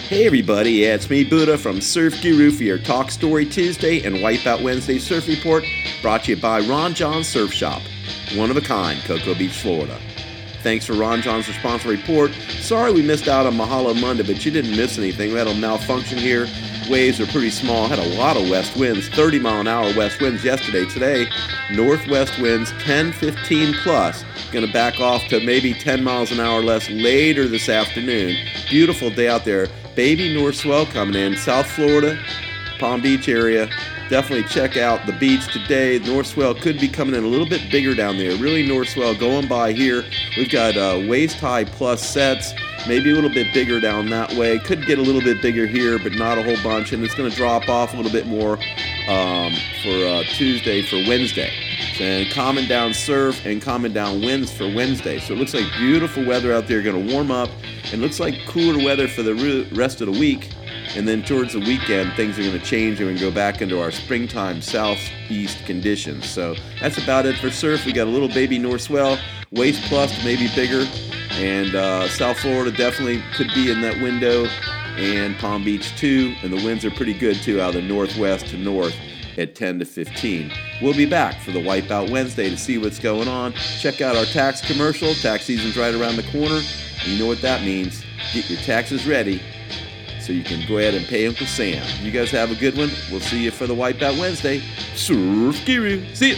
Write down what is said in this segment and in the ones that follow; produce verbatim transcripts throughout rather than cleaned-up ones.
Hey everybody, yeah, it's me, Buddha, from Surf Guru for your Talk Story Tuesday and Wipeout Wednesday Surf Report, brought to you by Ron John Surf Shop, one of a kind, Cocoa Beach, Florida. Thanks for Ron John's responsive report. Sorry we missed out on Mahalo Monday, but you didn't miss anything. We had a malfunction here. Waves are pretty small. Had a lot of west winds, thirty mile an hour west winds yesterday. Today, northwest winds ten, fifteen plus. Going to back off to maybe ten miles an hour less later this afternoon. Beautiful day out there. Baby north swell coming in. South Florida, Palm Beach area. Definitely check out the beach today. North swell could be coming in a little bit bigger down there. Really north swell going by here. We've got uh, waist high plus sets. Maybe a little bit bigger down that way. Could get a little bit bigger here, but not a whole bunch. And it's going to drop off a little bit more um, for uh, Tuesday for Wednesday. And calming down surf and calming down winds for Wednesday. So it looks like beautiful weather out there, going to warm up. And looks like cooler weather for the re- rest of the week. And then towards the weekend, things are going to change and we can go back into our springtime southeast conditions. So that's about it for surf. We got a little baby north swell, waist plus maybe bigger. And uh, South Florida definitely could be in that window. And Palm Beach too. And the winds are pretty good too out of the northwest to north at ten to fifteen. We'll be back for the Wipeout Wednesday to see what's going on. Check out our tax commercial. Tax season's right around the corner. You know what that means. Get your taxes ready so you can go ahead and pay Uncle Sam. You guys have a good one. We'll see you for the Wipeout Wednesday. Surf Guru. See ya.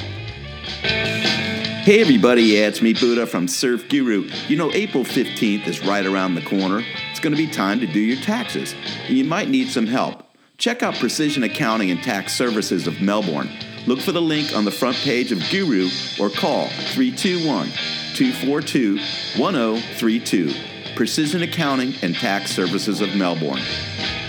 Hey everybody, yeah, it's me, Buddha, from Surf Guru. You know, April fifteenth is right around the corner. It's going to be time to do your taxes, and you might need some help. Check out Precision Accounting and Tax Services of Melbourne. Look for the link on the front page of Guru or call three two one, two four two, one zero three two. Precision Accounting and Tax Services of Melbourne.